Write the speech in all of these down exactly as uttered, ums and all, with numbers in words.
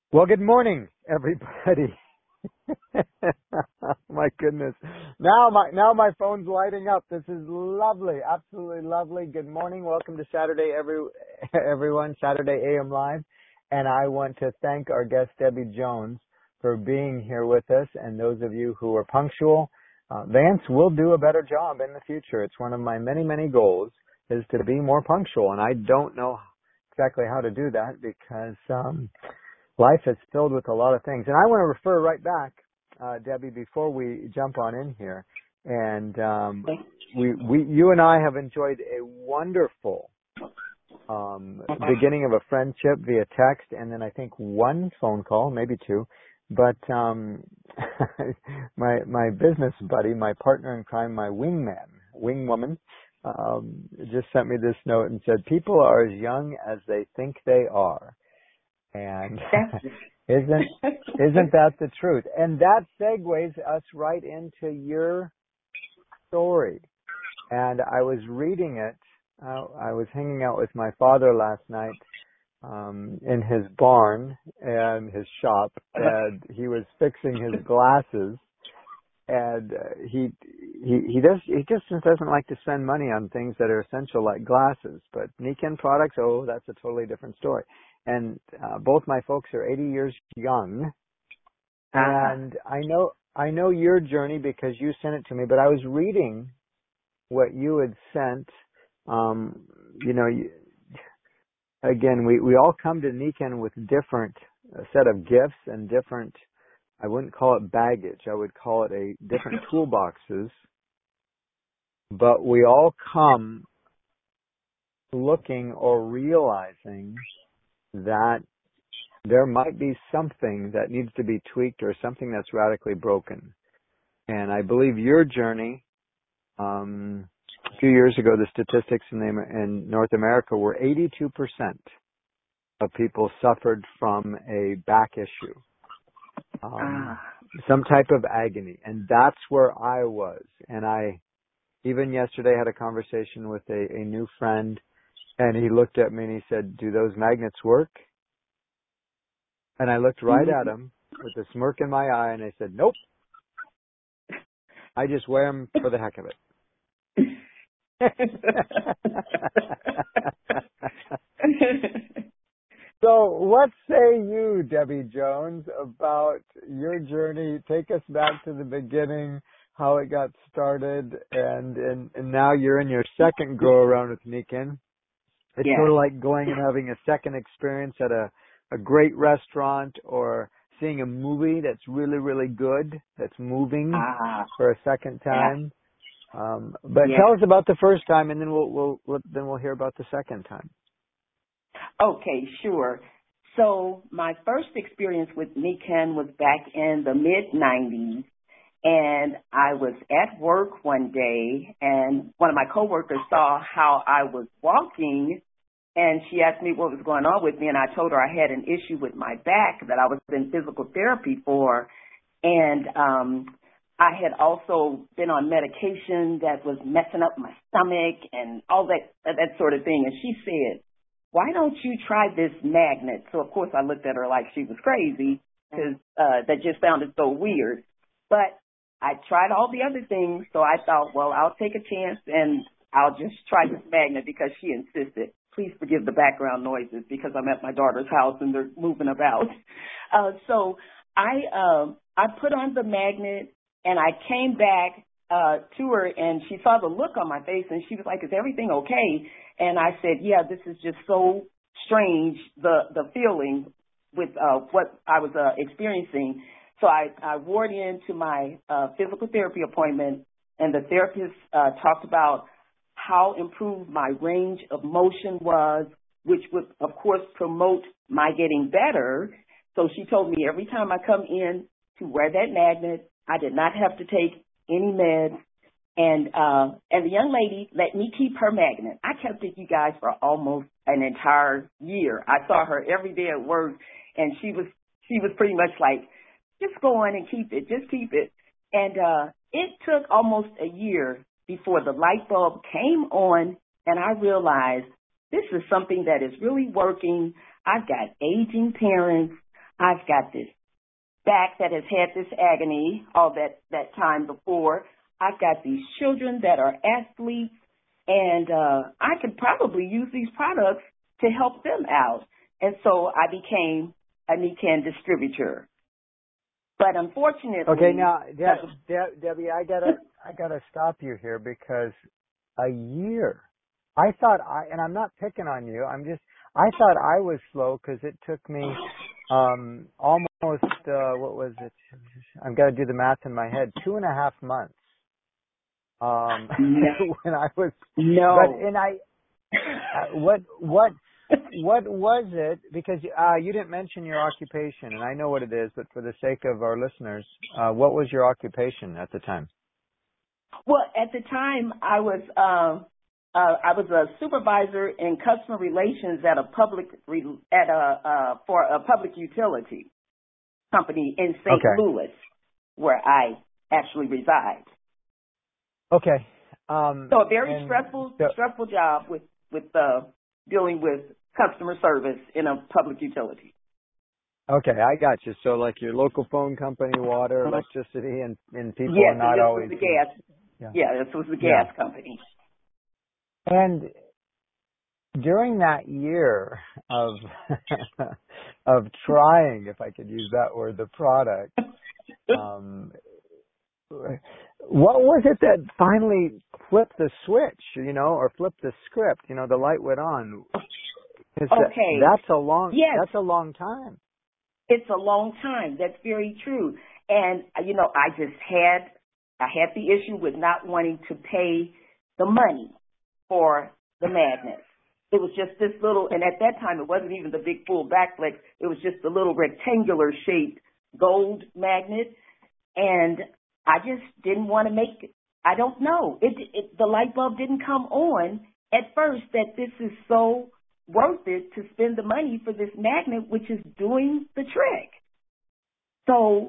Well, good morning, everybody. My goodness. Now my now my phone's lighting up. This is lovely. Absolutely lovely. Good morning. Welcome to Saturday every everyone, Saturday A M Live. And I want to thank our guest Debbie Jones for being here with us, and those of you who are punctual. Uh, Vance will do a better job in the future. It's one of my many, many goals is to be more punctual, and I don't know exactly how to do that because um life is filled with a lot of things. And I want to refer right back, uh, Debbie, before we jump on in here. And um, we, we, you and I have enjoyed a wonderful um, beginning of a friendship via text, and then I think one phone call, maybe two. But um, my my business buddy, my partner in crime, my wingman, wingwoman, um, just sent me this note and said, "People are as young as they think they are." And isn't isn't that the truth? And that segues us right into your story. And I was reading it. Uh, I was hanging out with my father last night um, in his barn and his shop, and he was fixing his glasses. And uh, he he he does he just doesn't like to spend money on things that are essential like glasses. But Nikken products, oh, that's a totally different story. And uh, both my folks are eighty years young, and uh-huh. I know I know your journey because you sent it to me. But I was reading what you had sent. Um, you know, you, again, we we all come to Nikken with different a set of gifts and different. I wouldn't call it baggage. I would call it a different toolboxes. But we all come looking or realizing that there might be something that needs to be tweaked or something that's radically broken. And I believe your journey, um, a few years ago, the statistics in, the, in North America were eighty-two percent of people suffered from a back issue, um, some type of agony. And that's where I was. And I, even yesterday, had a conversation with a, a new friend, and he looked at me and he said, "Do those magnets work?" And I looked right at him with a smirk in my eye, and I said, "Nope. I just wear them for the heck of it." So what say you, Debbie Jones, about your journey? Take us back to the beginning, how it got started, and, and, and now you're in your second go-around with Nikken. It's yes. sort of like going and having a second experience at a a great restaurant or seeing a movie that's really, really good, that's moving uh, for a second time. Yeah. Um, but yeah. tell us about the first time, and then we'll, we'll, we'll then we'll hear about the second time. Okay, sure. So my first experience with Nikken was back in the mid nineties, and I was at work one day, and one of my coworkers saw how I was walking. And she asked me what was going on with me, and I told her I had an issue with my back that I was in physical therapy for. And um, I had also been on medication that was messing up my stomach and all that, that sort of thing. And she said, "Why don't you try this magnet?" So, of course, I looked at her like she was crazy because uh, that just sounded so weird. But I tried all the other things, so I thought, well, I'll take a chance and I'll just try this magnet because she insisted. Please forgive the background noises because I'm at my daughter's house and they're moving about. Uh, so I um, I put on the magnet and I came back uh, to her, and she saw the look on my face and she was like, "Is everything okay?" And I said, "Yeah, this is just so strange, the the feeling with uh, what I was uh, experiencing." So I, I wore it into my uh, physical therapy appointment, and the therapist uh, talked about how improved my range of motion was, which would, of course, promote my getting better. So she told me every time I come in to wear that magnet, I did not have to take any meds. And uh, and the young lady let me keep her magnet. I kept it, you guys, for almost an entire year. I saw her every day at work, and she was she was pretty much like, "Just go on and keep it, just keep it." And uh, it took almost a year before the light bulb came on, and I realized this is something that is really working. I've got aging parents. I've got this back that has had this agony all that, that time before. I've got these children that are athletes, and uh, I could probably use these products to help them out. And so I became a Nican distributor. But unfortunately, okay, now De- De- Debbie, I gotta I gotta stop you here because a year. I thought I, and I'm not picking on you. I'm just I thought I was slow because it took me um, almost uh, what was it? I've got to do the math in my head. Two and a half months. Um, no, when I was no. But and I uh, what what. What was it? Because uh, you didn't mention your occupation, and I know what it is, but for the sake of our listeners, uh, what was your occupation at the time? Well, at the time, I was um, uh, I was a supervisor in customer relations at a public re- at a uh, for a public utility company in Saint Okay. Louis, where I actually reside. Okay. Um, So a very stressful so, stressful job with with uh, dealing with customer service in a public utility. okay, I got you. So like your local phone company, water, electricity, and, and people are Yes, and not this was always. the gas. Yeah. Yeah, this was the Yeah. gas company. And during that year of of trying, if I could use that word, the product, um, what was it that finally flipped the switch, you know, or flipped the script? You know, the light went on. It's Okay. that, that's a long. Yes. That's a long time. It's a long time. That's very true. And, you know, I just had, I had the issue with not wanting to pay the money for the magnets. It was just this little, and at that time it wasn't even the big full backflex. It was just a little rectangular shaped gold magnet. And I just didn't want to make, I don't know. It, it, the light bulb didn't come on at first that this is so worth it to spend the money for this magnet, which is doing the trick. So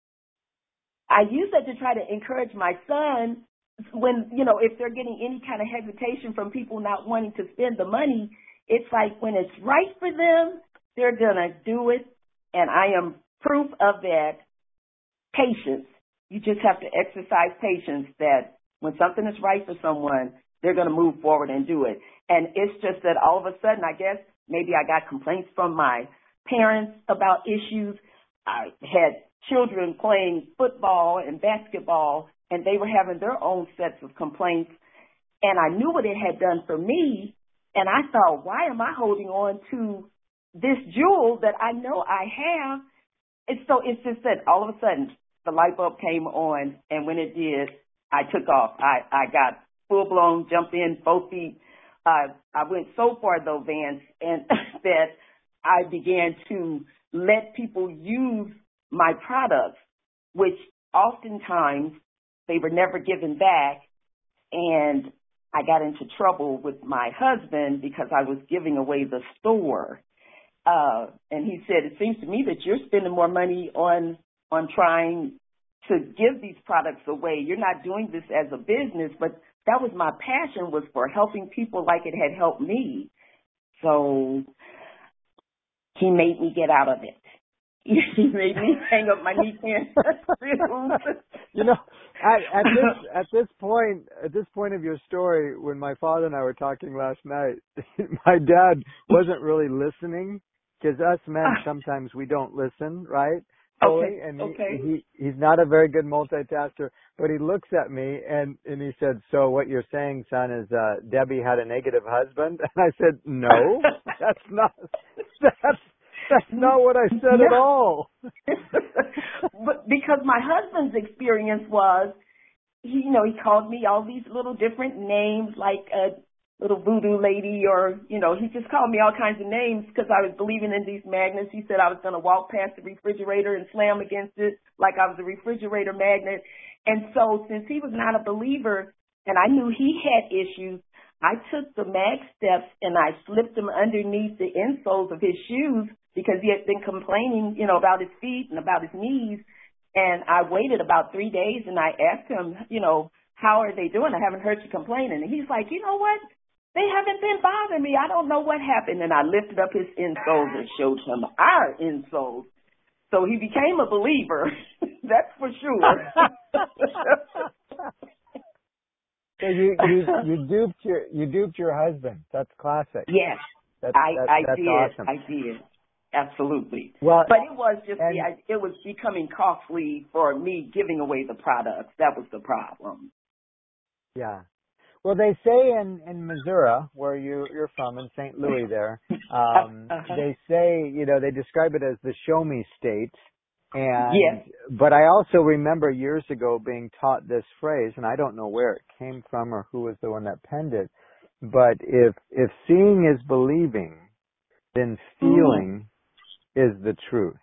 I use that to try to encourage my son when, you know, if they're getting any kind of hesitation from people not wanting to spend the money, it's like when it's right for them, they're going to do it. And I am proof of that. Patience. You just have to exercise patience that when something is right for someone, they're going to move forward and do it. And it's just that all of a sudden, I guess, maybe I got complaints from my parents about issues. I had children playing football and basketball, and they were having their own sets of complaints. And I knew what it had done for me, and I thought, why am I holding on to this jewel that I know I have? And so it's just that all of a sudden, the light bulb came on, and when it did, I took off. I, I got full-blown, jumped in, both feet. Uh, I went so far, though, Vance, and that I began to let people use my products, which oftentimes they were never given back, and I got into trouble with my husband because I was giving away the store. Uh, and he said, it seems to me that you're spending more money on on trying to give these products away. You're not doing this as a business, but that was my passion, was for helping people like it had helped me. So he made me get out of it. He made me hang up my knee pants. You know, at, at this at this point at this point of your story, when my father and I were talking last night, my dad wasn't really listening, because us men sometimes we don't listen, right? Fully, okay. and he, okay. he he's not a very good multitasker, but he looks at me and and he said, "So what you're saying, son, is uh, Debbie had a negative husband?" And I said, "No, that's not that's." That's not what I said no. at all. But because my husband's experience was, he, you know, he called me all these little different names, like a little voodoo lady, or, you know, he just called me all kinds of names because I was believing in these magnets. He said I was going to walk past the refrigerator and slam against it like I was a refrigerator magnet. And so since he was not a believer and I knew he had issues, I took the mag steps and I slipped them underneath the insoles of his shoes because he had been complaining, you know, about his feet and about his knees. And I waited about three days and I asked him, you know, how are they doing? I haven't heard you complaining. And he's like, you know what? They haven't been bothering me. I don't know what happened. And I lifted up his insoles and showed him our insoles. So he became a believer. That's for sure. So you, you you duped your you duped your husband. That's classic. Yes, That's I that, I that's did. awesome. I did. Absolutely. Well, But it was just and the, it was becoming costly for me giving away the products. That was the problem. yeah. Well, they say in in Missouri, where you you're from, in Saint Louis, there, um, Uh-huh. they say, you know, they describe it as the show me state. And Yes. but I also remember years ago being taught this phrase, and I don't know where it came from or who was the one that penned it. But if if seeing is believing, then Mm. feeling is the truth.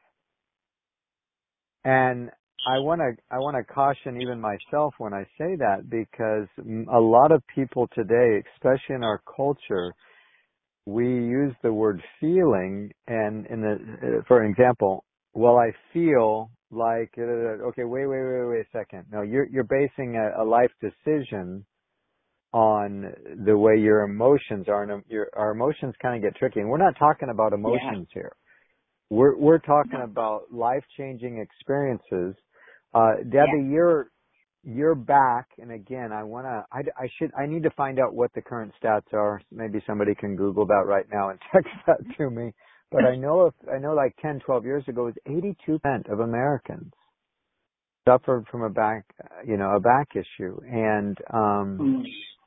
And I want to I want to caution even myself when I say that, because a lot of people today, especially in our culture, we use the word feeling, and in the for example, well, I feel like uh, okay, wait, wait, wait, wait a second. No, you're you're basing a, a life decision on the way your emotions are, and your our emotions kind of get tricky. And we're not talking about Yeah. emotions here. We're we're talking about life-changing experiences. Uh, Yeah. Debbie, you're you're back, and again, I want to. I, I should. I need to find out what the current stats are. Maybe somebody can Google that right now and text that to me. But I know if I know, like ten, twelve years ago, it was eighty-two percent of Americans suffered from a back, you know, a back issue, and um, Mm.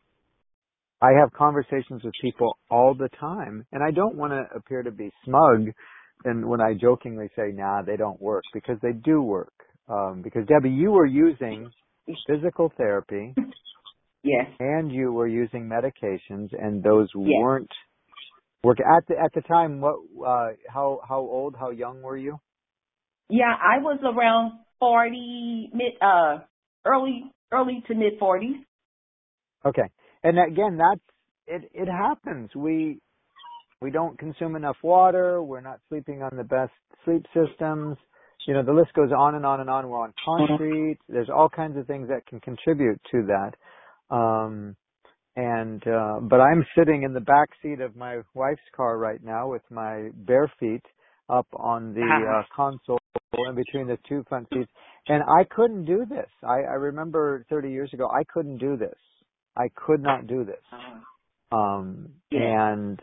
I have conversations with people all the time, and I don't want to appear to be smug. And when I jokingly say, nah, they don't work, because they do work. Um, because Debbie, you were using physical therapy Yes. and you were using medications, and those Yes. weren't working at the at the time. What? Uh, how how old? How young were you? Yeah, I was around forty, mid, uh, early, early to mid forties. Okay, and again, that's it. It happens. We we don't consume enough water. We're not sleeping on the best sleep systems. You know, the list goes on and on and on. We're on concrete. There's all kinds of things that can contribute to that. Um, and, uh, but I'm sitting in the back seat of my wife's car right now with my bare feet up on the Uh-huh. uh, console in between the two front seats. And I couldn't do this. I, I remember thirty years ago, I couldn't do this. I could not do this. Uh, Um, yes. and,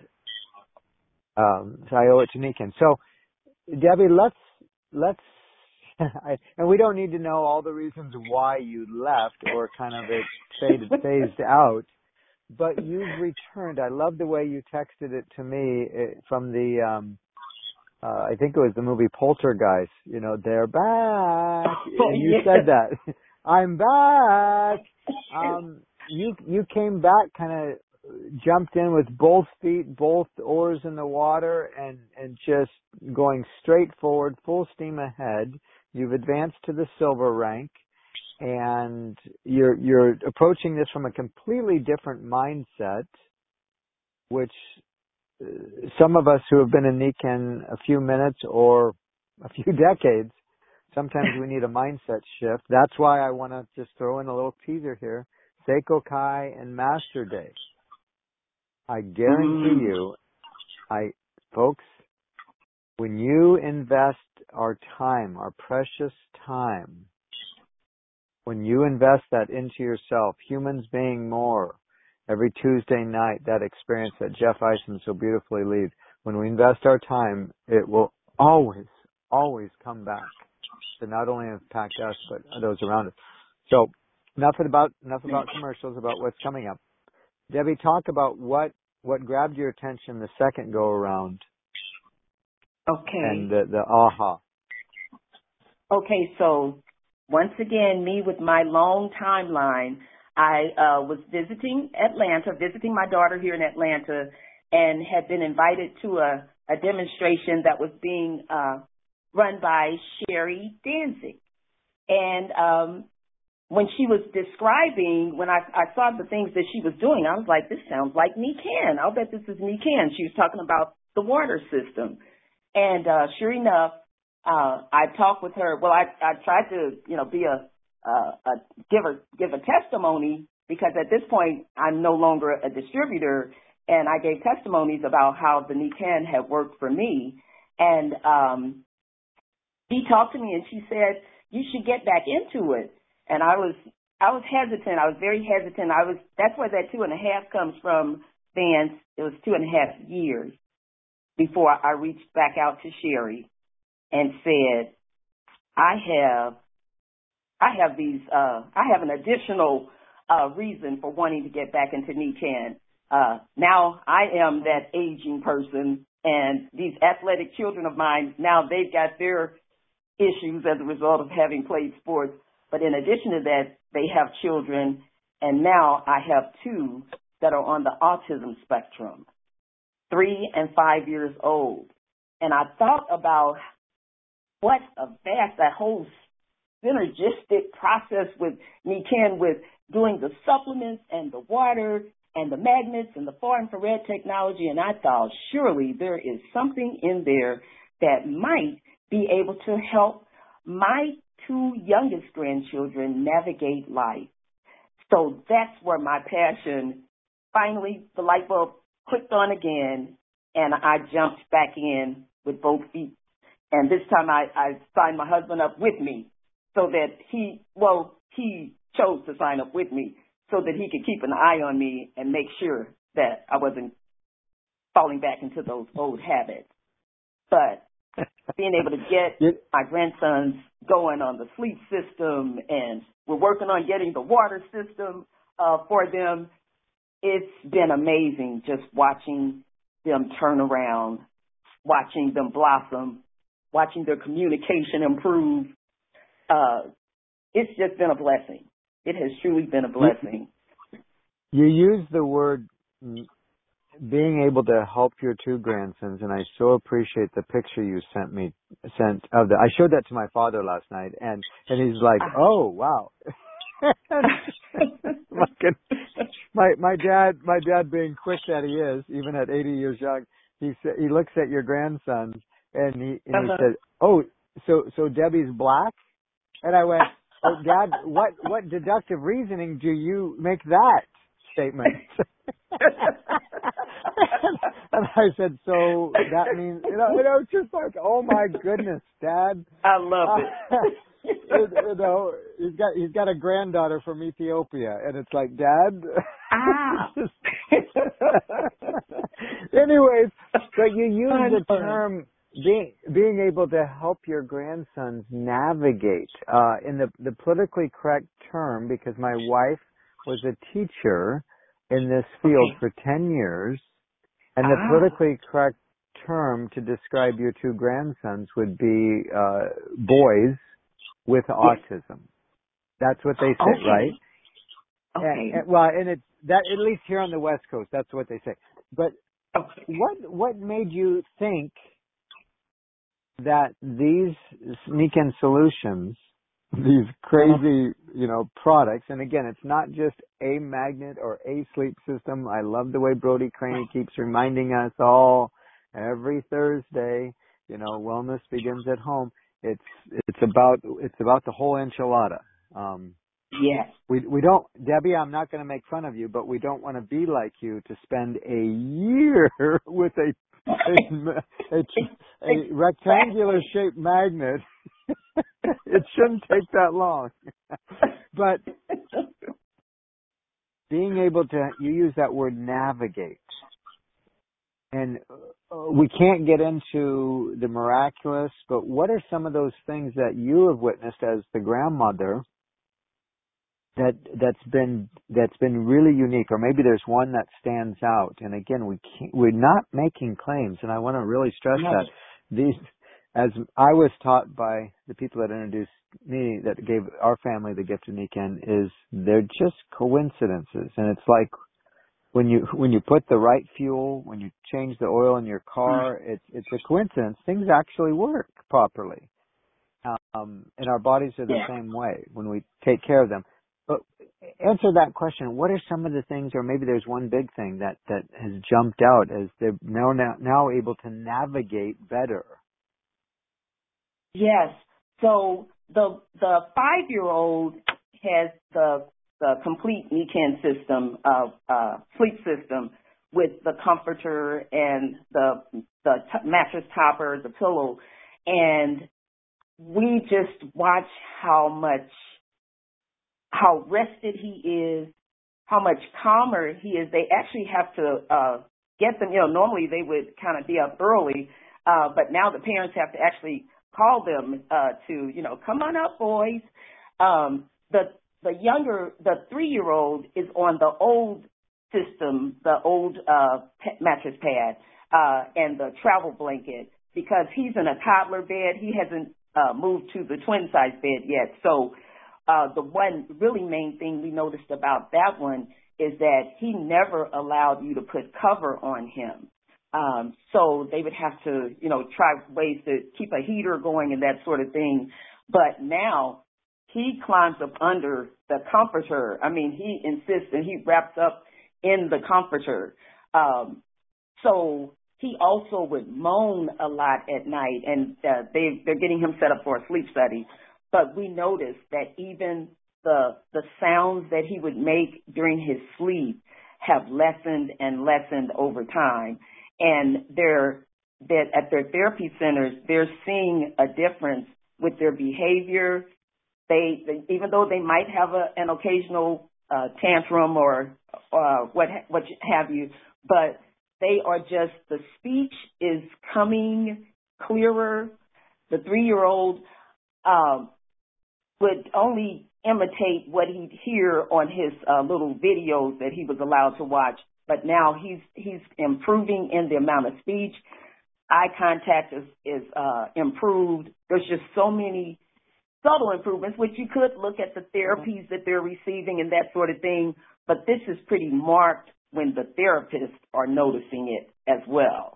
um, so I owe it to Nikan. So, Debbie, let's let's I, and we don't need to know all the reasons why you left or kind of it faded phased out, but you've returned. I love the way you texted it to me eh, from the um uh I think it was the movie Poltergeist, you know, they're back. Oh, And you yes. said that. I'm back. Um you you came back kind of jumped in with both feet, both oars in the water, and and just going straight forward, full steam ahead. You've advanced to the silver rank, and you're you're approaching this from a completely different mindset, which uh, some of us who have been in Nikan a few minutes or a few decades, sometimes we need a mindset shift. That's why I want to just throw in a little teaser here. Seiko Kai and Master Day. I guarantee Mm. you, I, folks, when you invest our time, our precious time, when you invest that into yourself, humans being more, every Tuesday night, that experience that Jeff Eisen so beautifully leads, when we invest our time, it will always, always come back to not only impact us, but those around us. So, enough about, enough about commercials, about what's coming up. Debbie, talk about what, what grabbed your attention the second go around and Okay. the, the aha. Okay, so once again, me with my long timeline, I uh, was visiting Atlanta, visiting my daughter here in Atlanta, and had been invited to a, a demonstration that was being uh, run by Sherry Danzig. And um, when she was describing, when I, I saw the things that she was doing, I was like, this sounds like Nikan. I'll bet this is Nikan. She was talking about the water system. And uh, sure enough, uh, I talked with her. Well, I, I tried to, you know, be a, a, a give her give a testimony, because at this point I'm no longer a distributor, and I gave testimonies about how the Nikan had worked for me. And um, she talked to me and she said, you should get back into it. And I was, I was hesitant. I was very hesitant. I was, that's where that two and a half comes from, Vance. It was two and a half years before I reached back out to Sherry and said, I have, I have these, uh, I have an additional, uh, reason for wanting to get back into Nikan. Uh, now I am that aging person, and these athletic children of mine, now they've got their issues as a result of having played sports. But in addition to that, they have children, and now I have two that are on the autism spectrum, three and five years old. And I thought about what a vast, that whole synergistic process with Nikan, with doing the supplements and the water and the magnets and the far infrared technology. And I thought, surely there is something in there that might be able to help my two youngest grandchildren navigate life. So that's where my passion, finally, the light bulb clicked on again, and I jumped back in with both feet. And this time I, I signed my husband up with me so that he, well, he chose to sign up with me so that he could keep an eye on me and make sure that I wasn't falling back into those old habits. But being able to get my grandsons going on the sleep system, and we're working on getting the water system uh, for them, it's been amazing just watching them turn around, watching them blossom, watching their communication improve. Uh, it's just been a blessing. It has truly been a blessing. You use the word being able to help your two grandsons, and I so appreciate the picture you sent me sent of the. I showed that to my father last night, and and he's like, "Oh, wow." my my dad my dad being quick that he is, even at eighty years young, he sa- he looks at your grandsons and he and uh-huh. he said, "Oh, so so Debbie's black?" And I went, "Oh, Dad, what what deductive reasoning do you make that statement?" And I said, "So that means, you know, you know, it's just like, oh my goodness, Dad." I love it. you, you know, he's got he's got a granddaughter from Ethiopia, and it's like, Dad. Ah. Anyways, but you use the term being being able to help your grandsons navigate uh, in the the politically correct term, because my wife was a teacher in this field okay. for ten years, and ah. the politically correct term to describe your two grandsons would be uh, boys with yes. autism. That's what they say, okay. right? Okay. And, and, well, and it's that, at least here on the West Coast, that's what they say. But okay. what what made you think that these Nikan solutions, these crazy, you know, products, and again, it's not just a magnet or a sleep system. I love the way Brody Craney keeps reminding us all every Thursday, you know, wellness begins at home. It's it's about it's about the whole enchilada. Um, yes. We we don't, Debbie, I'm not going to make fun of you, but we don't want to be like you to spend a year with a a, a, a rectangular shaped magnet. It shouldn't take that long. But being able to, you use that word navigate. And we can't get into the miraculous, but what are some of those things that you have witnessed as the grandmother that that's been that's been really unique, or maybe there's one that stands out? And again, we can't, we're not making claims, and I want to really stress no. that these, as I was taught by the people that introduced me, that gave our family the gift of Nikan, is they're just coincidences, and it's like when you when you put the right fuel, when you change the oil in your car, it's it's a coincidence. Things actually work properly, um, and our bodies are the yeah. same way when we take care of them. But answer that question. What are some of the things, or maybe there's one big thing that, that has jumped out as they're now, now now able to navigate better? Yes. So the the five year old has the the complete Nikan system of uh, sleep system with the comforter and the the t- mattress topper, the pillow, and we just watch how much, how rested he is, how much calmer he is. They actually have to uh, get them, you know, normally they would kind of be up early, uh, but now the parents have to actually call them uh, to, you know, come on up, boys. Um, the the younger, the three-year-old is on the old system, the old uh, p- mattress pad uh, and the travel blanket, because he's in a toddler bed. He hasn't uh, moved to the twin-size bed yet. So uh, the one really main thing we noticed about that one is that he never allowed you to put cover on him. Um, so they would have to, you know, try ways to keep a heater going and that sort of thing. But now he climbs up under the comforter. I mean, he insists and he wraps up in the comforter. Um, so he also would moan a lot at night, and uh, they, they're getting him set up for a sleep study. But we noticed that even the the sounds that he would make during his sleep have lessened and lessened over time. And they're, that at their therapy centers, they're seeing a difference with their behavior. They, they even though they might have a, an occasional uh, tantrum or uh, what what have you, but they are just, the speech is coming clearer. The three-year-old um, would only imitate what he'd hear on his uh, little videos that he was allowed to watch. But now he's he's improving in the amount of speech. Eye contact is, is uh, improved. There's just so many subtle improvements, which you could look at the therapies that they're receiving and that sort of thing. But this is pretty marked when the therapists are noticing it as well.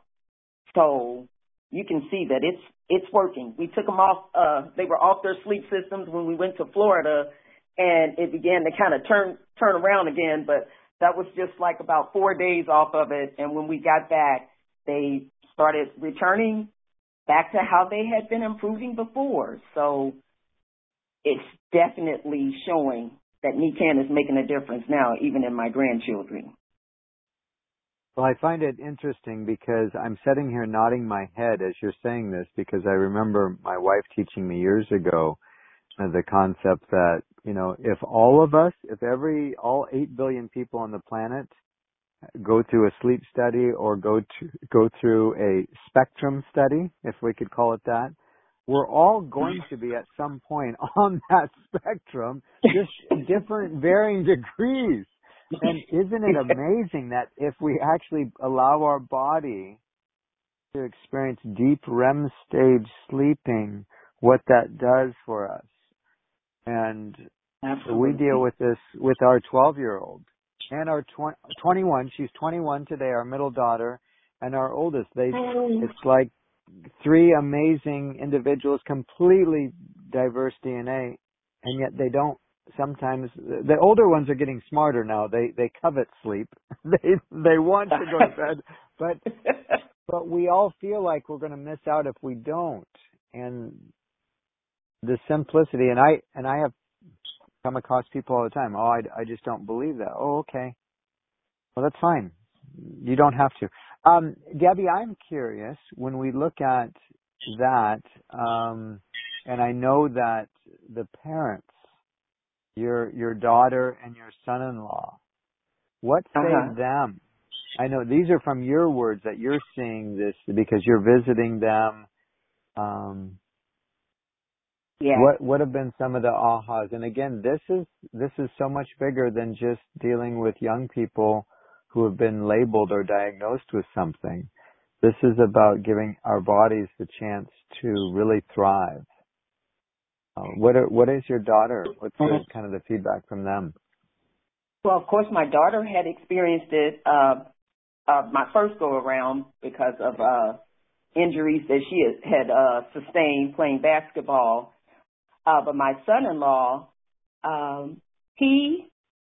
So you can see that it's it's working. We took them off. Uh, they were off their sleep systems when we went to Florida, and it began to kind of turn turn around again. But that was just like about four days off of it. And when we got back, they started returning back to how they had been improving before. So it's definitely showing that Nican is making a difference now, even in my grandchildren. Well, I find it interesting because I'm sitting here nodding my head as you're saying this, because I remember my wife teaching me years ago uh, the concept that, you know, if all of us, if every, all eight billion people on the planet go through a sleep study or go to, go through a spectrum study, if we could call it that, we're all going to be at some point on that spectrum, just different varying degrees. And isn't it amazing that if we actually allow our body to experience deep R E M stage sleeping, what that does for us? And Absolutely. we deal with this with our twelve-year-old and our twenty, twenty-one. She's twenty-one today, our middle daughter, and our oldest. They, it's like three amazing individuals, completely diverse D N A, and yet they don't. Sometimes the older ones are getting smarter now. They they covet sleep. they they want to go to bed, but but we all feel like we're going to miss out if we don't. And the simplicity, and I and I have come across people all the time. Oh, I, I just don't believe that. Oh, okay. Well, that's fine. You don't have to. Um, Gabby, I'm curious when we look at that, um, and I know that the parents, your your daughter and your son-in-law, what Uh-huh. saved them? I know these are from your words that you're seeing this because you're visiting them. Um, Yeah. what what have been some of the ahas? And again, this is this is so much bigger than just dealing with young people who have been labeled or diagnosed with something. This is about giving our bodies the chance to really thrive. Uh, what are, what is your daughter? What's the kind of the feedback from them? Well, of course, my daughter had experienced it uh, uh, my first go around because of uh, injuries that she had, had uh, sustained playing basketball. Uh, but my son-in-law, um, he,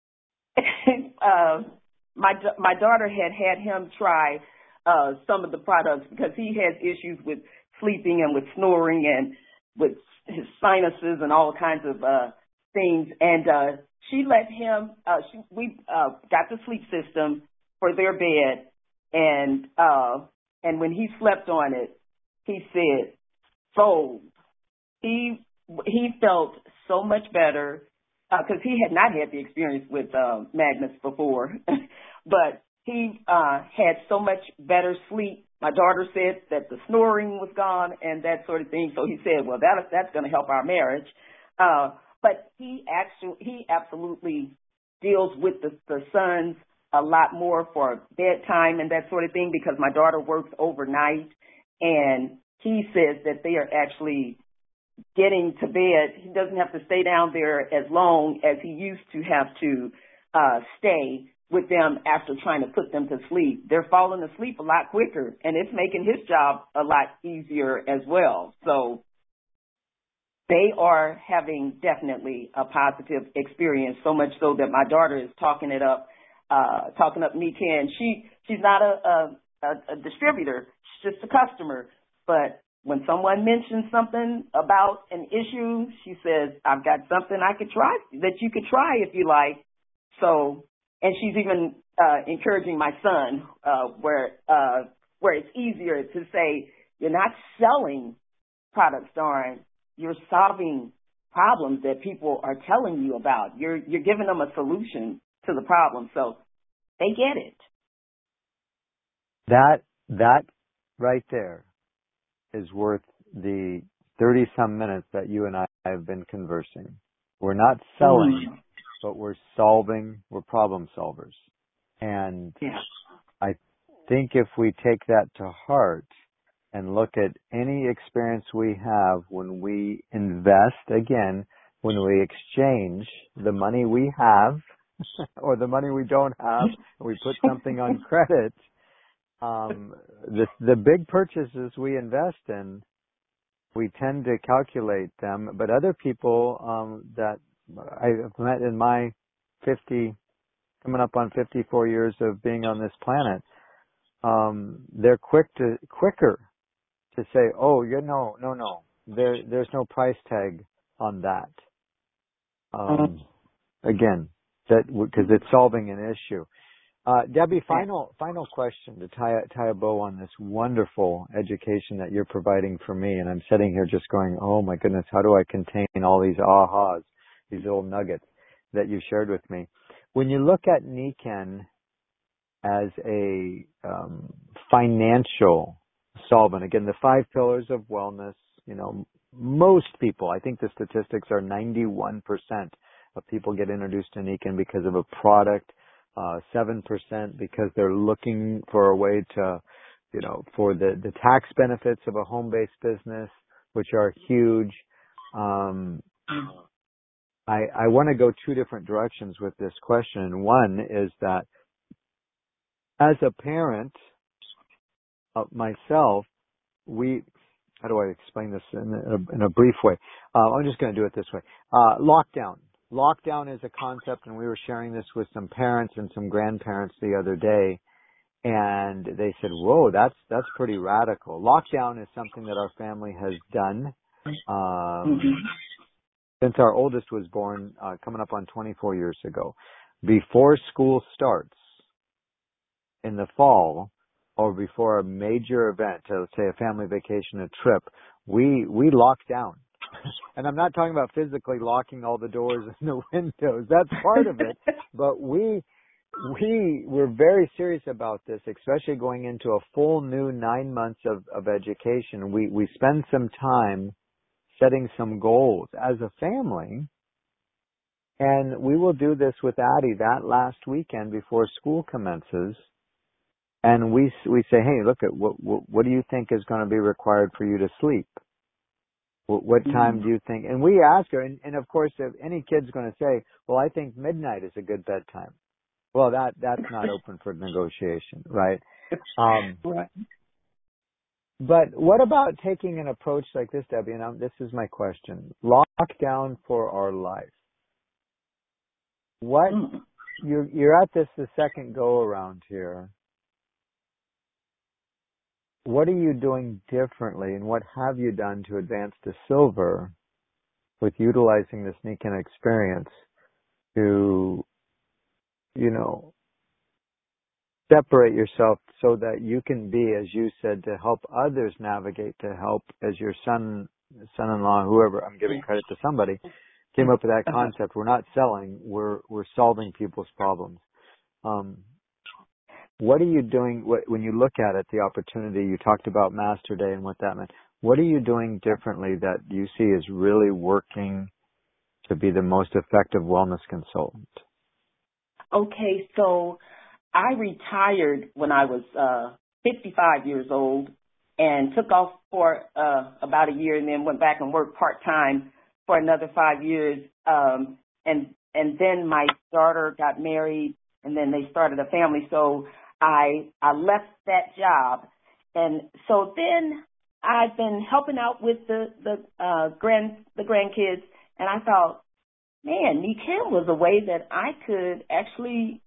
uh, my my daughter had had him try uh, some of the products because he has issues with sleeping and with snoring and with his sinuses and all kinds of uh, things. And uh, she let him. Uh, she, we uh, got the sleep system for their bed, and uh, and when he slept on it, he said, "Sold." he he felt so much better because he had not had the experience with uh, Magnus before, but he uh, had so much better sleep. My daughter said that the snoring was gone and that sort of thing. So he said, "Well, that that's going to help our marriage." Uh, but he actually he absolutely deals with the, the sons a lot more for bedtime and that sort of thing because my daughter works overnight, and he says that they are actually getting to bed. He doesn't have to stay down there as long as he used to have to uh, stay with them after trying to put them to sleep. They're falling asleep a lot quicker, and it's making his job a lot easier as well. So they are having definitely a positive experience, so much so that my daughter is talking it up, uh, talking up Nikan. She, she's not a, a, a, a distributor. She's just a customer. But when someone mentions something about an issue, she says, "I've got something I could try, that you could try if you like." So, and she's even uh, encouraging my son, uh, where uh, where it's easier to say, "You're not selling products, Darn. You're solving problems that people are telling you about. You're you're giving them a solution to the problem." So they get it. That that right there is worth the thirty some minutes that you and I have been conversing. We're not selling, mm. but we're solving, we're problem solvers. And yeah. I think if we take that to heart and look at any experience we have when we invest, again, when we exchange the money we have or the money we don't have, and we put something on credit, um, the, the big purchases we invest in, we tend to calculate them, but other people um, that I've met in my fifty, coming up on fifty-four years of being on this planet, um, they're quick to quicker to say, "Oh, you no, no, no, there, there's no price tag on that." Um, again, that because it's solving an issue. Uh, Debbie, final final question to tie tie a bow on this wonderful education that you're providing for me, and I'm sitting here just going, "Oh my goodness, how do I contain all these ahas, these little nuggets that you shared with me?" When you look at Nikken as a um, financial solvent, again, the five pillars of wellness, you know, most people, I think the statistics are ninety-one percent of people get introduced to Nikken because of a product. Uh, seven percent because they're looking for a way to, you know, for the, the tax benefits of a home-based business, which are huge. Um, I, I want to go two different directions with this question. One is that as a parent of myself, we, how do I explain this in a, in a brief way? Uh, I'm just going to do it this way. Uh, lockdown. Lockdown is a concept, and we were sharing this with some parents and some grandparents the other day, and they said, "Whoa, that's that's pretty radical." Lockdown is something that our family has done um, mm-hmm. since our oldest was born, uh, coming up on twenty-four years ago. Before school starts in the fall, or before a major event, uh, let's say a family vacation, a trip, we we lock down. And I'm not talking about physically locking all the doors and the windows. That's part of it. But we, we were very serious about this, especially going into a full new nine months of, of education. We, we spend some time setting some goals as a family. And we will do this with Addie that last weekend before school commences. And we, we say, "Hey, look at what, what, what do you think is going to be required for you to sleep? What time do you think?" And we ask her, and, and of course, if any kid's going to say, "Well, I think midnight is a good bedtime." Well, that that's not open for negotiation, right? Um, right. But what about taking an approach like this, Debbie? And um, this is my question: lockdown for our life. What mm. you're you're at this the second go around here. What are you doing differently, and what have you done to advance to silver with utilizing this Nikken experience to, you know, separate yourself so that you can be, as you said, to help others navigate, to help, as your son son-in-law, whoever, I'm giving credit to somebody, came up with that concept. We're not selling, we're we're solving people's problems. Um, what are you doing what, when you look at it, the opportunity? You talked about Master Day and what that meant. What are you doing differently that you see is really working to be the most effective wellness consultant? Okay, so I retired when I was uh, fifty-five years old and took off for uh, about a year and then went back and worked part-time for another five years. Um, and and then my daughter got married, and then they started a family. So I I left that job. And so then I've been helping out with the, the, uh, grand, the grandkids, and I thought, man, Niken was a way that I could actually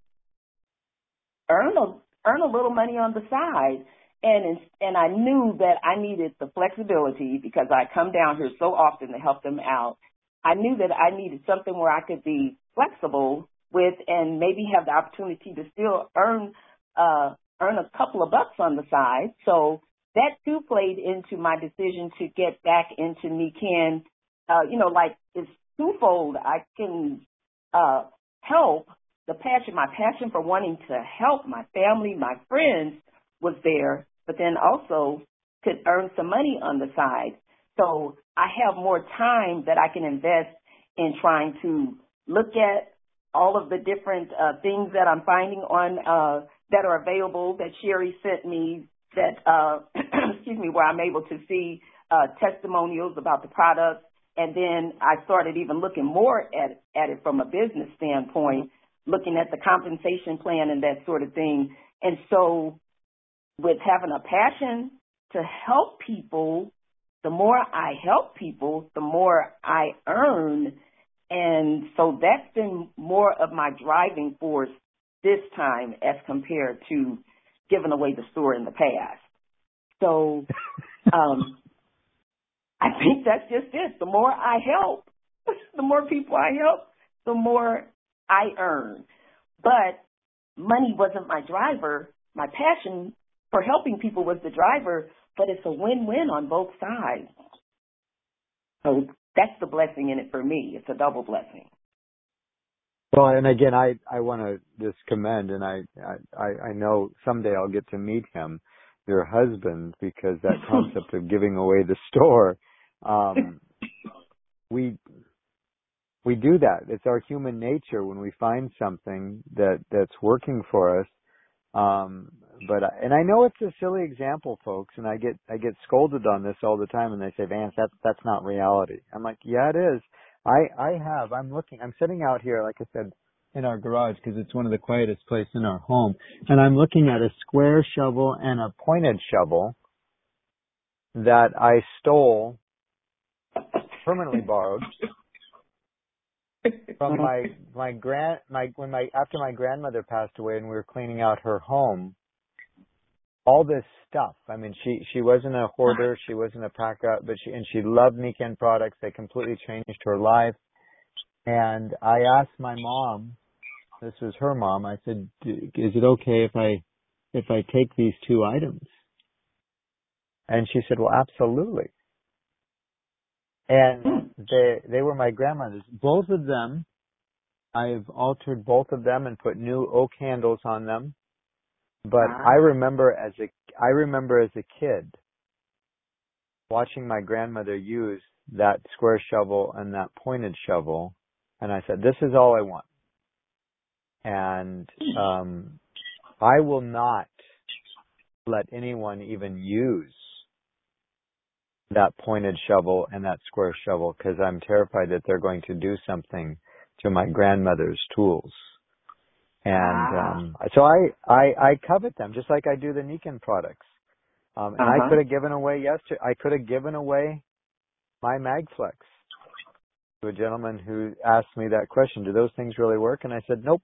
earn a earn a little money on the side, and and I knew that I needed the flexibility because I come down here so often to help them out. I knew that I needed something where I could be flexible with and maybe have the opportunity to still earn uh, earn a couple of bucks on the side. So that too played into my decision to get back into Niken. Uh, you know, like it's twofold. I can uh, help. The passion, my passion for wanting to help my family, my friends was there, but then also could earn some money on the side. So I have more time that I can invest in trying to look at all of the different uh, things that I'm finding on uh, that are available that Sherry sent me that, uh, excuse me, where I'm able to see uh, testimonials about the products. And then I started even looking more at, at it from a business standpoint, looking at the compensation plan and that sort of thing. And so with having a passion to help people, the more I help people, the more I earn. And so that's been more of my driving force this time as compared to giving away the store in the past. So um, I think that's just it. The more I help, the more people I help, the more I earn. But money wasn't my driver. My passion for helping people was the driver, but it's a win-win on both sides. So that's the blessing in it for me. It's a double blessing. Well, and again, I, I want to just commend, and I, I, I know someday I'll get to meet him, your husband, because that concept of giving away the store, um, we, we do that. It's our human nature when we find something that, that's working for us. Um, but, I, and I know it's a silly example, folks, and I get, I get scolded on this all the time, and they say, Vance, that's, that's not reality. I'm like, yeah, it is. I, I have, I'm looking, I'm sitting out here, like I said, in our garage because it's one of the quietest places in our home. And I'm looking at a square shovel and a pointed shovel that I stole, permanently borrowed, from my, my grand, my, when my, after my grandmother passed away and we were cleaning out her home, all this stuff. I mean, she, she wasn't a hoarder. She wasn't a packer, but she, and she loved Niken products. They completely changed her life. And I asked my mom, this was her mom, I said, is it okay if I, if I take these two items? And she said, well, absolutely. And they, they were my grandmother's. Both of them, I've altered both of them and put new oak handles on them. But I remember as a, I remember as a kid watching my grandmother use that square shovel and that pointed shovel. And I said, this is all I want. And, um, I will not let anyone even use that pointed shovel and that square shovel because I'm terrified that they're going to do something to my grandmother's tools. And um, so I, I I covet them just like I do the Niken products. Um, and uh-huh. I could have given away yesterday. I could have given away my MagFlex to a gentleman who asked me that question. Do those things really work? And I said, nope.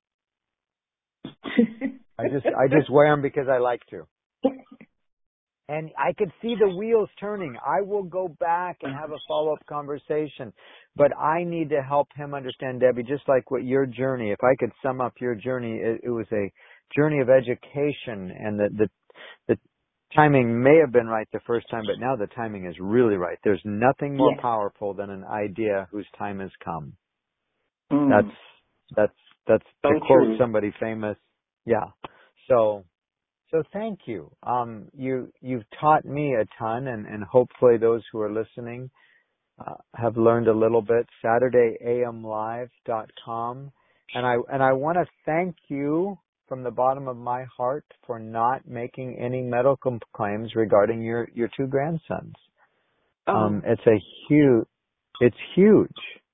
I just I just wear them because I like to. And I could see the wheels turning. I will go back and have a follow-up conversation. But I need to help him understand, Debbie, just like what your journey, if I could sum up your journey, it, it was a journey of education and the, the, the timing may have been right the first time, but now the timing is really right. There's nothing more Yes. powerful than an idea whose time has come. Mm. That's that's that's So to quote true. somebody famous. Yeah. So so thank you. Um, you you've taught me a ton, and and hopefully those who are listening uh, have learned a little bit. Saturday A M Live dot com, and I and I want to thank you from the bottom of my heart for not making any medical claims regarding your your two grandsons. Oh. Um, it's a huge, it's huge.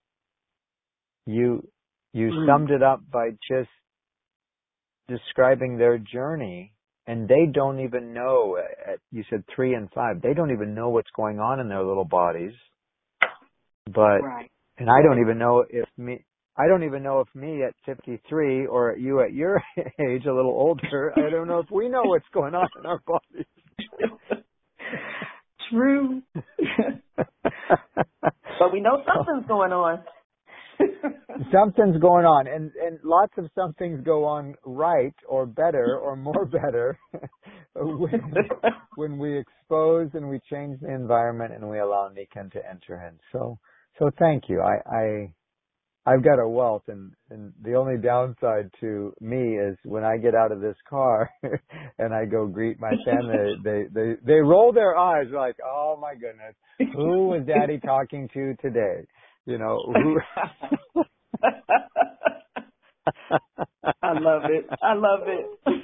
You you Mm. summed it up by just describing their journey, and they don't even know. At, you said three and five. They don't even know what's going on in their little bodies. But Right. and I don't even know if me. I don't even know if me at fifty-three or you at your age, a little older, I don't know if we know what's going on in our bodies. True. But we know something's going on. Something's going on, and and lots of somethings go on right or better or more better when, when we expose and we change the environment and we allow Nikan to enter in. So so thank you. I, I I've got a wealth, and, and the only downside to me is when I get out of this car and I go greet my family, they, they, they roll their eyes like, oh my goodness, who was Daddy talking to today? You know, who? I love it. I love it.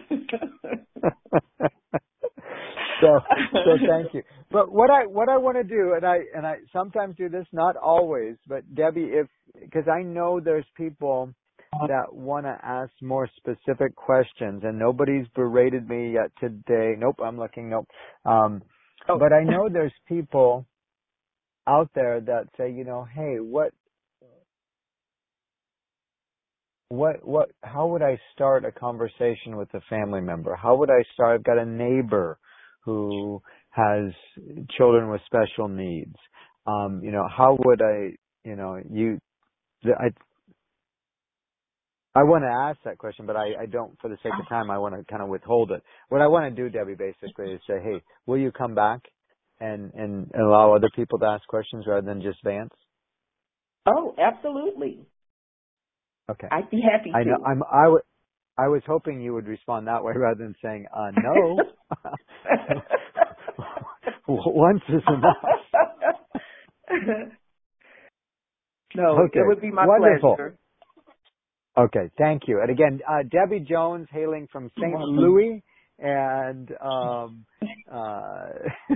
So, so thank you. But what I what I want to do, and I and I sometimes do this, not always, but Debbie, if because I know there's people that want to ask more specific questions, and nobody's berated me yet today. Nope, I'm looking. Nope. Um, Oh. But I know there's people out there that say, you know, hey, what, what, what? How would I start a conversation with a family member? How would I start? I've got a neighbor who has children with special needs. Um, you know, how would I, you know, you, I, I want to ask that question, but I, I don't, for the sake of time, I want to kind of withhold it. What I want to do, Debbie, basically is say, hey, will you come back and, and allow other people to ask questions rather than just Vance? Oh, absolutely. Okay. I'd be happy I know, to. I'm, I would, I was hoping you would respond that way rather than saying, uh, no. Once is enough. No, Okay, it would be my wonderful. pleasure. Okay, thank you. And again, uh, Debbie Jones, hailing from Saint Louis, and um, uh,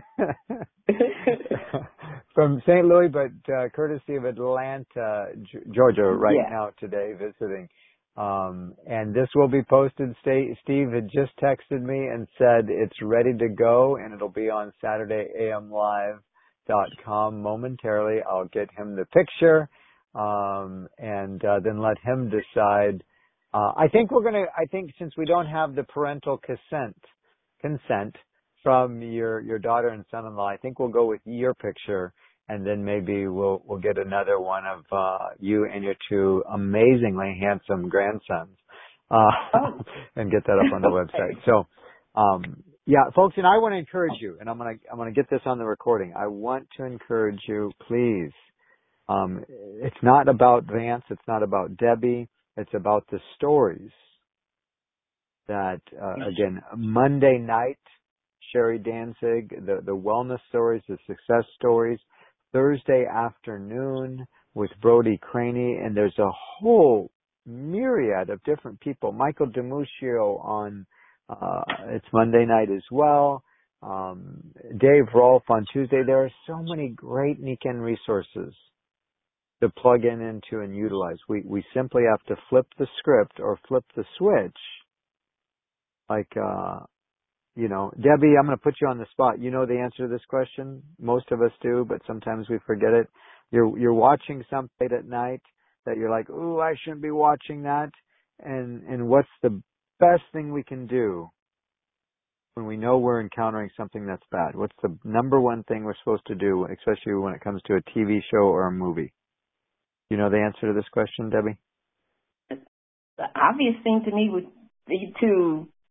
from Saint Louis, but uh, courtesy of Atlanta, G- Georgia, right Yeah. now today visiting. Um, and this will be posted. Stay, Steve had just texted me and said it's ready to go, and it'll be on Saturday A M Live dot com momentarily. I'll get him the picture, um, and uh, then let him decide. Uh, I think we're gonna. I think since we don't have the parental consent, consent from your your daughter and son-in-law, I think we'll go with your picture. And then maybe we'll we'll get another one of uh, you and your two amazingly handsome grandsons, uh, Oh. and get that up on the Okay. website. So, um, yeah, folks, and I want to encourage you, and I'm gonna I'm gonna get this on the recording. I want to encourage you, please. Um, it's not about Vance. It's not about Debbie. It's about the stories that uh, again Monday night. Sherry Danzig, the the wellness stories, the success stories. Thursday afternoon with Brody Craney, and there's a whole myriad of different people. Michael DiMuccio on, uh, it's Monday night as well. Um, Dave Rolfe on Tuesday. There are so many great Nikan resources to plug in into and utilize. We, we simply have to flip the script or flip the switch. Like, uh, You know, Debbie, I'm going to put you on the spot. You know the answer to this question. Most of us do, but sometimes we forget it. You're you're watching something late at night that you're like, "Ooh, I shouldn't be watching that." And and what's the best thing we can do when we know we're encountering something that's bad? What's the number one thing we're supposed to do, especially when it comes to a T V show or a movie? You know the answer to this question, Debbie? The obvious thing to me would be to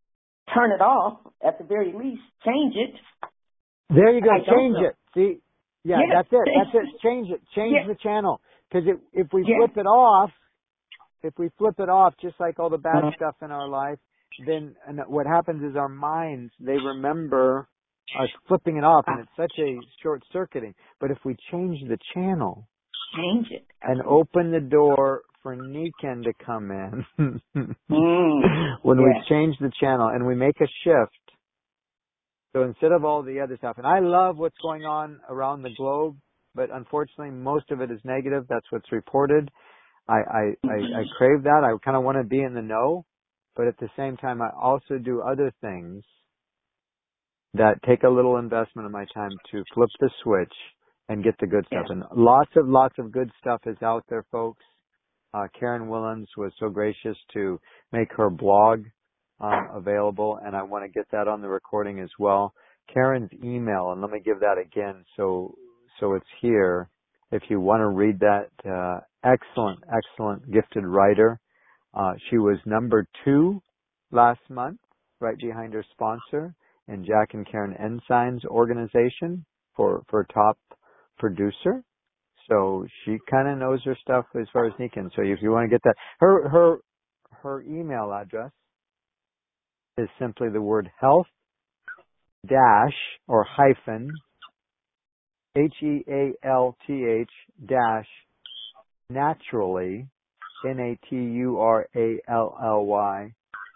turn it off. At the very least, change it. There you go. I Change it. See? Yeah, yes. that's it. That's it. Change it. Change yes. the channel. Because if we yes. flip it off, if we flip it off, just like all the bad uh-huh. stuff in our life, then and what happens is our minds, they remember us flipping it off, and it's such a short-circuiting. But if we change the channel, change it, and open the door for Niken to come in, mm, when yes. we change the channel and we make a shift, so instead of all the other stuff, and I love what's going on around the globe, but unfortunately most of it is negative. That's what's reported. I, I, I, I crave that. I kind of want to be in the know, but at the same time, I also do other things that take a little investment of my time to flip the switch and get the good stuff. And lots of, lots of good stuff is out there, folks. Uh, Karen Willens was so gracious to make her blog um, available, and I want to get that on the recording as well. Karen's email, and let me give that again so so it's here. If you want to read that, uh, excellent, excellent, gifted writer. Uh, she was number two last month, right behind her sponsor in Jack and Karen Ensign's organization for, for top producer. So she kind of knows her stuff as far as Niken. So if you want to get that, her, her, her email address is simply the word health dash or hyphen H E A L T H dash naturally, N A T U R A L L Y,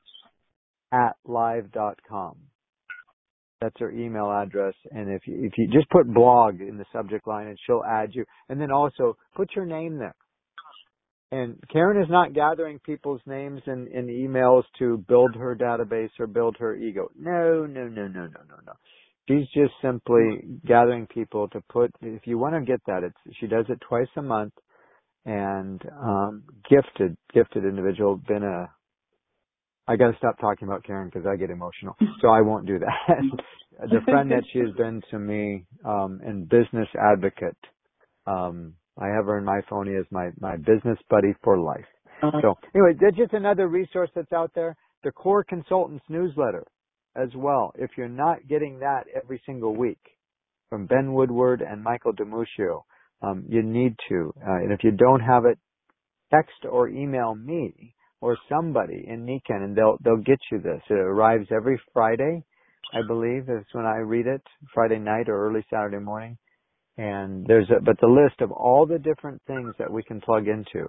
at live dot com. That's her email address. And if you, if you just put blog in the subject line, and she'll add you. And then also put your name there. And Karen is not gathering people's names in, in emails to build her database or build her ego. No, no, no, no, no, no, no. She's just simply gathering people to put, if you want to get that, it's, she does it twice a month. And um, gifted, gifted individual. Been a, I got to stop talking about Karen because I get emotional, so I won't do that. The friend that she has been to me, um, and business advocate. Um, I have her in my phone as my my business buddy for life. Uh-huh. So anyway, that's just another resource that's out there. The Core Consultants newsletter as well. If you're not getting that every single week from Ben Woodward and Michael DiMuccio, um, you need to. Uh, and if you don't have it, text or email me or somebody in Niken, and they'll they'll get you this. It arrives every Friday, I believe, is when I read it, Friday night or early Saturday morning. And there's a, but the list of all the different things that we can plug into.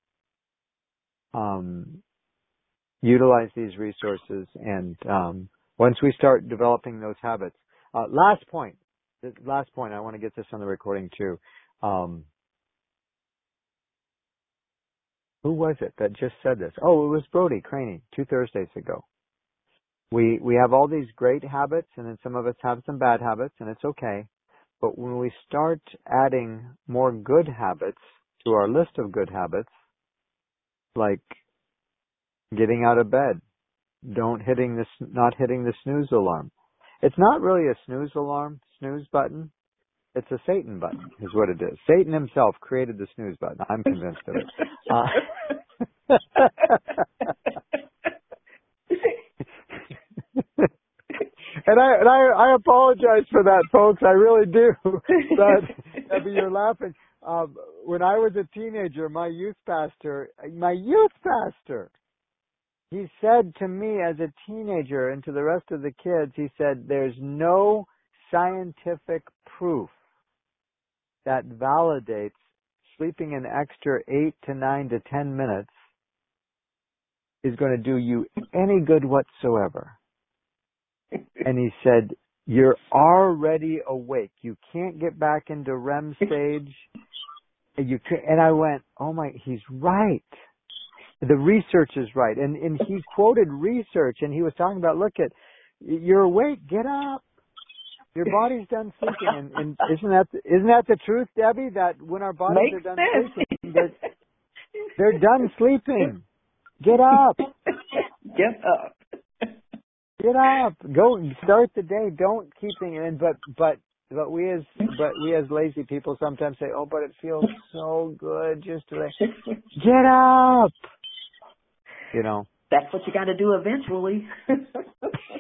Um, utilize these resources, and um, once we start developing those habits. Uh, last point. This last point. I want to get this on the recording too. Um, who was it that just said this? Oh, it was Brody Craney two Thursdays ago. We we have all these great habits, and then some of us have some bad habits, and it's okay. But when we start adding more good habits to our list of good habits, like getting out of bed, don't hitting this, not hitting the snooze alarm. It's not really a snooze alarm, snooze button. It's a Satan button, is what it is. Satan himself created the snooze button. I'm convinced of it. Uh, And I and I, I apologize for that, folks. I really do. But Debbie, you're laughing. Um, when I was a teenager, my youth pastor, my youth pastor, he said to me as a teenager and to the rest of the kids, he said, "There's no scientific proof that validates sleeping an extra eight to nine to ten minutes is going to do you any good whatsoever." And he said, "You're already awake. You can't get back into R E M stage. And you can," and I went, "Oh my, he's right. The research is right." And and he quoted research, and he was talking about, look at, you're awake, get up. Your body's done sleeping, and, and isn't that isn't that the truth, Debbie? That when our bodies Makes are done sense. sleeping, they're, they're done sleeping. Get up. Get up. Get up. Go start the day. Don't keep thinking. And but but but we as but we as lazy people sometimes say, "Oh, but it feels so good just to like, get up." You know. That's what you got to do eventually.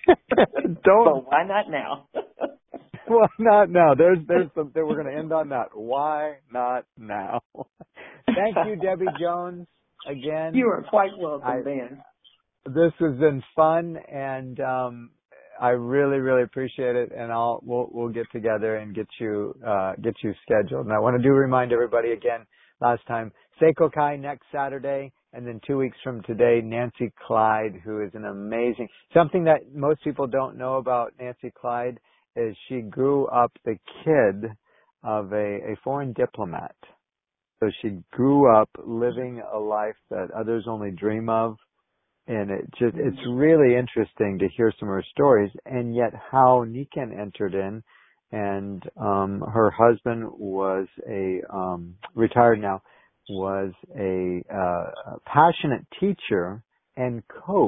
Don't. So why not now? Why not now? There's there's some. We're going to end on that. Why not now? Thank you, Debbie Jones. Again, You are quite welcome, I, Ben. This has been fun, and um, I really, really appreciate it. And I'll we'll we'll get together and get you uh, get you scheduled. And I want to do remind everybody again. Last time, Seiko Kai next Saturday, and then two weeks from today, Nancy Clyde, who is an amazing. Something that most people don't know about Nancy Clyde is she grew up the kid of a, a foreign diplomat. So she grew up living a life that others only dream of. And it just, it's really interesting to hear some of her stories, and yet how Niken entered in, and, um, her husband was a, um, retired now, was a, uh, passionate teacher and coach.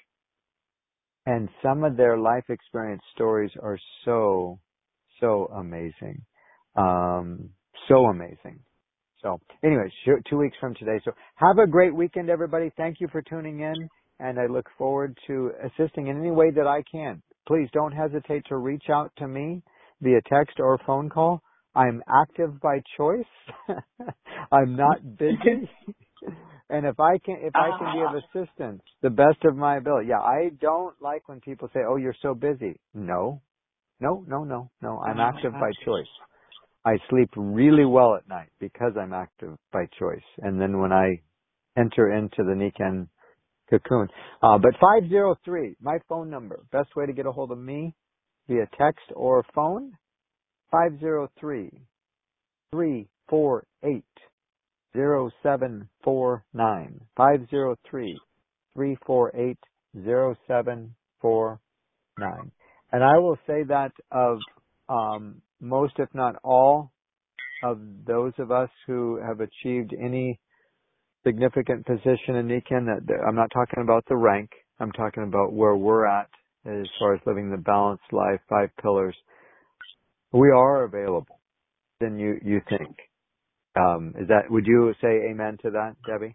And some of their life experience stories are so, so amazing. Um, so amazing. So anyway, two weeks from today. So have a great weekend, everybody. Thank you for tuning in, and I look forward to assisting in any way that I can. Please don't hesitate to reach out to me via text or phone call. I'm active by choice. I'm not busy. And if I can, if I can be of assistance, the best of my ability. Yeah, I don't like when people say, "Oh, you're so busy." No, no, no, no, no. I'm active by choice. I sleep really well at night because I'm active by choice. And then when I enter into the Niken cocoon. Uh, but five zero three, my phone number, best way to get a hold of me via text or phone, five zero three, three four eight, zero seven four nine. five zero three, three four eight, zero seven four nine. And I will say that of um, most, if not all, of those of us who have achieved any significant position in Niken, that that- I'm not talking about the rank, I'm talking about where we're at as far as living the balanced life, five pillars. We are available than you, you think. Um, is that, would you say amen to that, Debbie?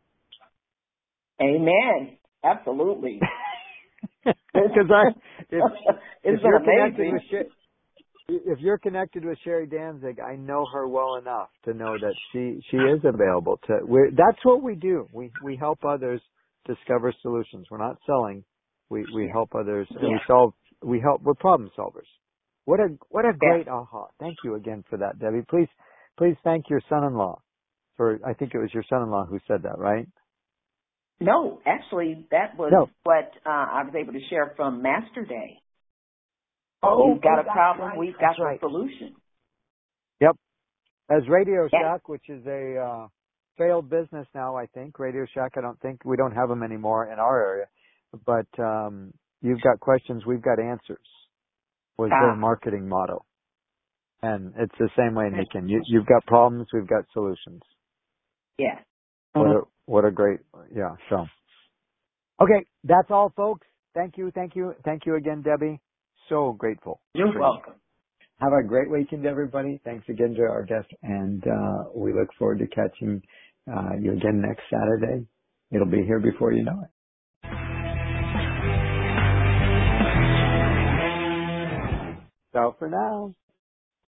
Amen. Absolutely. Because I, if, if it's you're been connected amazing. with Sher- if you're connected with Sherry Danzig, I know her well enough to know that she she is available to. We're, that's what we do. We we help others discover solutions. We're not selling. We we help others, and Yeah. we solve. We help. We're problem solvers. What a what a Yeah. great aha! Thank you again for that, Debbie. Please please thank your son-in-law for. I think it was your son-in-law who said that, right? No, actually, that was No. what uh, I was able to share from Master Day. Oh, You've got oh, a that's problem, right. we've That's got right. the solution. Yep. As Radio Yeah. Shack, which is a uh, failed business now, I think. Radio Shack, I don't think, we don't have them anymore in our area. But um, you've got questions, we've got answers, was their Ah, marketing motto. And it's the same way, Niken. You, you've got problems, we've got solutions. yeah. What a, what a great, yeah, so. Okay, that's all, folks. Thank you, thank you, thank you again, Debbie. So grateful. You're welcome. Have a great weekend, everybody. Thanks again to our guest, and uh, we look forward to catching uh, you again next Saturday. It'll be here before you know it. So for now.